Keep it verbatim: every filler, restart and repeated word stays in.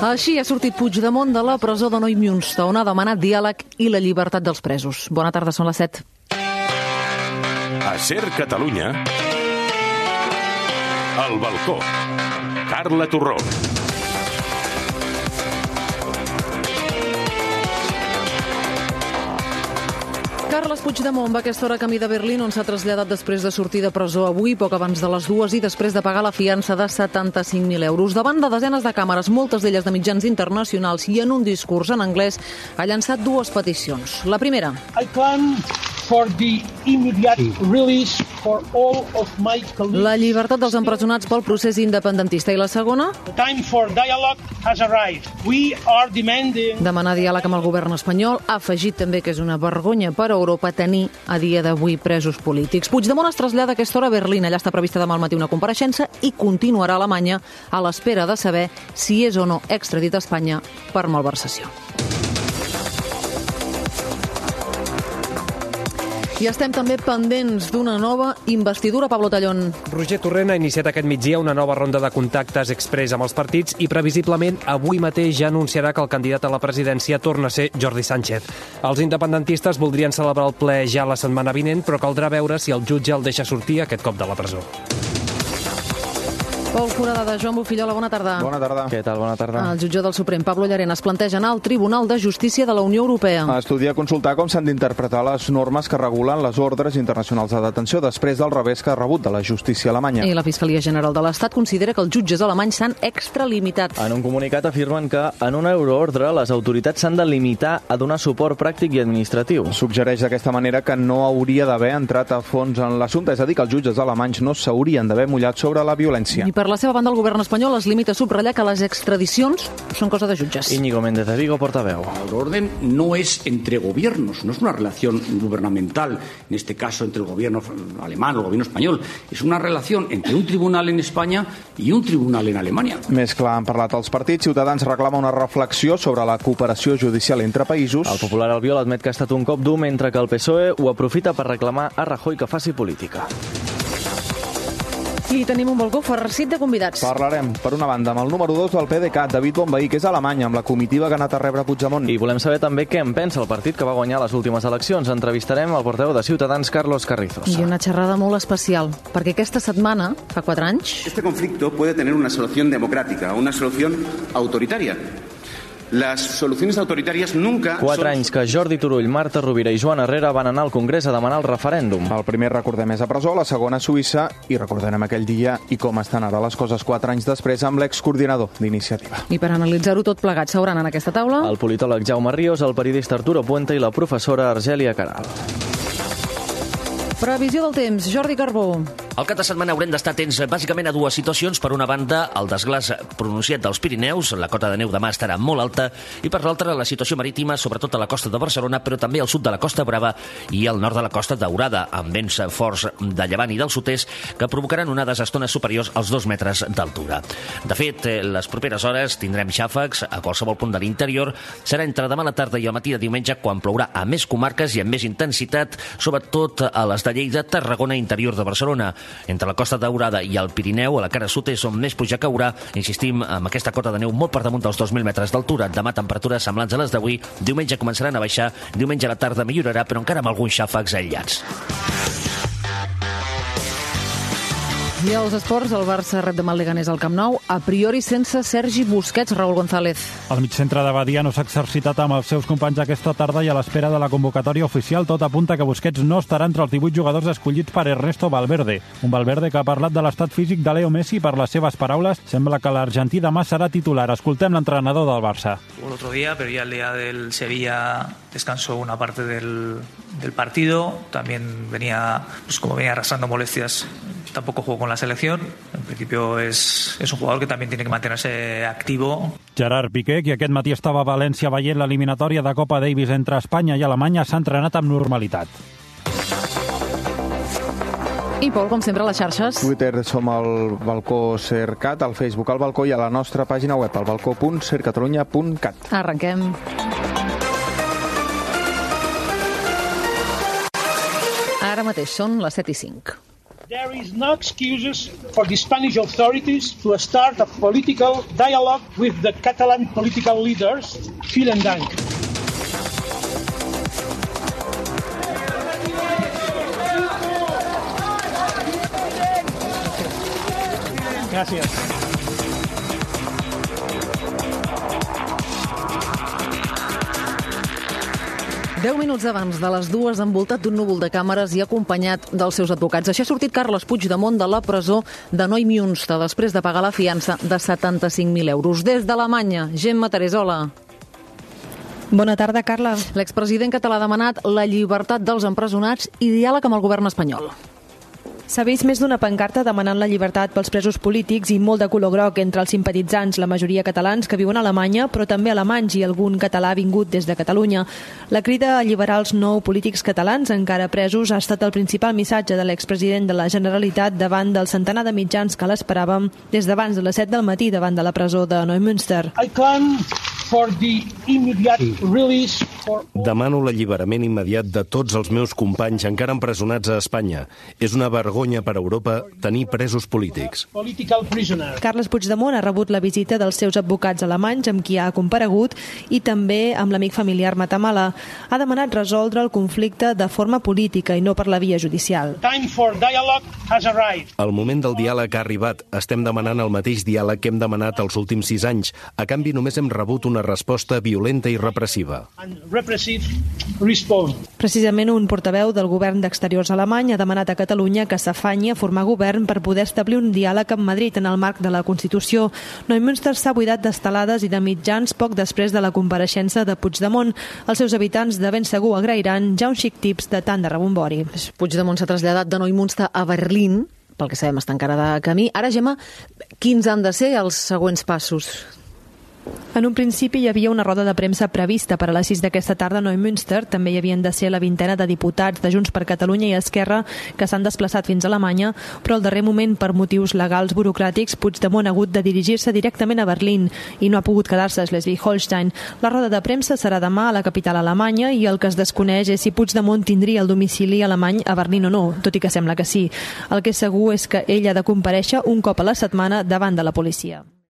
Així ha sortit Puigdemont de la presó de Neumünster, on ha demanat diàleg i la llibertat dels presos. Bona tarda, són les set. A Ser Catalunya, al balcó, Carla Torró. Carles Puigdemont va a aquesta hora camí de Berlín, on s'ha traslladat després de sortir de presó avui, poc abans de les dues, i després de pagar la fiança de setanta-cinc mil euros. Davant de desenes de càmeres, moltes d'elles de mitjans internacionals, i en un discurs en anglès ha llançat dues peticions. La primera. I plan for the immediate release for all of my colleagues. La llibertat dels empresonats pel procés independentista. I la segona? The time for dialogue has arrived. We are demanding... Demanar diàleg amb el govern espanyol. Ha afegit també que és una vergonya per a Europa tenir a dia d'avui presos polítics. Puigdemont es trasllada a aquesta hora a Berlín. Allà està prevista demà al matí una compareixença i continuarà a Alemanya a l'espera de saber si és o no extradit a Espanya per malversació. I estem també pendents d'una nova investidura, Pablo Tallón. Roger Torrent ha iniciat aquest migdia una nova ronda de contactes express amb els partits i previsiblement avui mateix ja anunciarà que el candidat a la presidència torna a ser Jordi Sánchez. Els independentistes voldrien celebrar el ple ja la setmana vinent, però caldrà veure si el jutge el deixa sortir aquest cop de la presó. Pol Foradada, Joan Bufillola, bona tarda. Bona tarda. Què tal? Bona tarda. El jutge del Suprem, Pablo Llarena, es planteja anar al Tribunal de Justícia de la Unió Europea. Estudia consultar com s'han d'interpretar les normes que regulen les ordres internacionals de detenció després del revés que ha rebut de la justícia alemanya. I la Fiscalia General de l'Estat considera que els jutges alemanys s'han extralimitat. En un comunicat afirmen que en una euroordre les autoritats s'han de limitar a donar suport pràctic i administratiu. Suggereix d'aquesta manera que no hauria d'haver entrat a fons en l'assumpte, és a dir, que els jutges alemanys no s'haurien d'haver mullat sobre la violència. I per la seva banda, el govern espanyol es limita a subratllar que les extradicions són cosa de jutges. Íñigo Méndez de Vigo, portaveu. El orden no es entre gobiernos, no es una relación gubernamental, en este caso entre el gobierno alemán o el gobierno español, es una relación entre un tribunal en España y un tribunal en Alemanya. Més clar han parlat els partits. Ciutadans reclama una reflexió sobre la cooperació judicial entre països. El Popular Albiol admet que ha estat un cop dur, mentre que el P S O E ho aprofita per reclamar a Rajoy que faci política. I tenim un balcó farcit de convidats. Parlarem, per una banda, amb el número dos del P D C A T, David Bonvehí, que és a Alemanya, amb la comitiva que ha anat a rebre Puigdemont. I volem saber també què en pensa el partit que va guanyar les últimes eleccions. Entrevistarem el portaveu de Ciutadans, Carlos Carrizos. I una xerrada molt especial, perquè aquesta setmana, fa quatre anys... Este conflicto puede tener una solución democrática, una solución autoritaria. Las soluciones autoritarias nunca... Quatre son... anys que Jordi Turull, Marta Rovira i Joan Herrera van anar al Congrés a demanar el referèndum. El primer, recordem, és a presó, la segona a Suïssa, i recordarem aquell dia i com estan ara les coses quatre anys després amb l'excoordinador d'Iniciativa. I per analitzar-ho tot plegat, s'hauran en aquesta taula... El politòleg Jaume Ríos, el periodista Arturo Puente i la professora Argèlia Caral. Previsió del temps, Jordi Carbó. El cap de setmana haurem d'estar atents bàsicament a dues situacions. Per una banda, el desglàs pronunciat dels Pirineus, la cota de neu demà estarà molt alta, i per l'altra, la situació marítima, sobretot a la costa de Barcelona, però també al sud de la Costa Brava i al nord de la Costa Daurada, amb vents forts de llevant i del sud-est que provocaran onades a estones superiors als dos metres d'altura. De fet, les properes hores tindrem xàfecs a qualsevol punt de l'interior. Serà entre demà a la tarda i al matí de diumenge quan plourà a més comarques i amb més intensitat, sobretot a les de Lleida, Tarragona i interior de Barcelona. Entre la Costa Daurada i el Pirineu, a la cara sud-est, on més pluja caurà, insistim, amb aquesta cota de neu molt per damunt dels dos mil metres d'altura. Demà temperatures semblants a les d'avui. Diumenge començaran a baixar, diumenge a la tarda millorarà, però encara amb alguns xàfecs aïllats. I als esports, el Barça rep demà el Leganés al Camp Nou, a priori sense Sergi Busquets. Raúl González. El migcentre de Badia no s'ha exercitat amb els seus companys aquesta tarda i a l'espera de la convocatòria oficial tot apunta que Busquets no estarà entre els divuit jugadors escollits per Ernesto Valverde. Un Valverde que ha parlat de l'estat físic de Leo Messi. Per les seves paraules, sembla que l'argentí demà serà titular. Escoltem l'entrenador del Barça. El otro día, pero ya el día del Sevilla descansó una parte del, del partido. También venía, pues como venía arrastrando molestias, tampoco jugó con la selección. En principio es, es un jugador que también tiene que mantenerse activo. Gerard Piqué, que aquest matí estava a València veient l'eliminatòria de Copa Davis entre Espanya i Alemanya, s'ha entrenat amb normalitat. I, Pol, com sempre, a les xarxes. Twitter som al balcó Sercat, al Facebook al balcó i a la nostra pàgina web, al balcó punt ser catalunya punt cat. Arrenquem. Ara mateix són les set i cinc. There is no excuses for the Spanish authorities to start a political dialogue with the Catalan political leaders. Vielen Dank. Gràcies. Deu minuts abans de les dues, envoltat d'un núvol de càmeres i acompanyat dels seus advocats. Així ha sortit Carles Puigdemont de la presó de Neumünster després de pagar la fiança de setanta-cinc mil euros. Des d'Alemanya, Gemma Teresola. Bona tarda, Carla. L'expresident català ha demanat la llibertat dels empresonats i diàleg amb el govern espanyol. S'ha vist més d'una pancarta demanant la llibertat pels presos polítics i molt de color groc entre els simpatitzants, la majoria catalans que viuen a Alemanya, però també alemanys i algun català vingut des de Catalunya. La crida a alliberar els nou polítics catalans encara presos ha estat el principal missatge de l'expresident de la Generalitat davant del centenar de mitjans que l'esperàvem des d'abans de les set del matí davant de la presó de Neumünster. I call for the immediate release for... Demano l'alliberament immediat de tots els meus companys encara empresonats a Espanya. És una vergonya per a Europa tenir presos polítics. Carles Puigdemont ha rebut la visita dels seus advocats alemanys amb qui ha comparegut i també amb l'amic familiar Matamala. Ha demanat resoldre el conflicte de forma política i no per la via judicial. El moment del diàleg ha arribat. Estem demanant el mateix diàleg que hem demanat els últims sis anys. A canvi només hem rebut una resposta violenta i repressiva. Precisament un portaveu del govern d'exteriors alemany ha demanat a Catalunya que s'afanyi a formar govern per poder establir un diàleg amb Madrid en el marc de la Constitució. Neumünster s'ha buidat d'estelades i de mitjans poc després de la compareixença de Puigdemont. Els seus habitants de ben segur agrairan ja un xic tips de tant de rebombori. Puigdemont s'ha traslladat de Neumünster a Berlín, pel que sabem està encara de camí. Ara, Gemma, quins han de ser els següents passos? En un principi hi havia una roda de premsa prevista per a les sis d'aquesta tarda a Neumünster. També hi havien de ser la vintena de diputats de Junts per Catalunya i Esquerra que s'han desplaçat fins a Alemanya, però al darrer moment, per motius legals burocràtics, Puigdemont ha hagut de dirigir-se directament a Berlín i no ha pogut quedar-se a Schleswig-Holstein. La roda de premsa serà demà a la capital alemanya i el que es desconeix és si Puigdemont tindria el domicili alemany a Berlín o no, tot i que sembla que sí. El que és segur és que ell ha de comparèixer un cop a la setmana davant de la policia.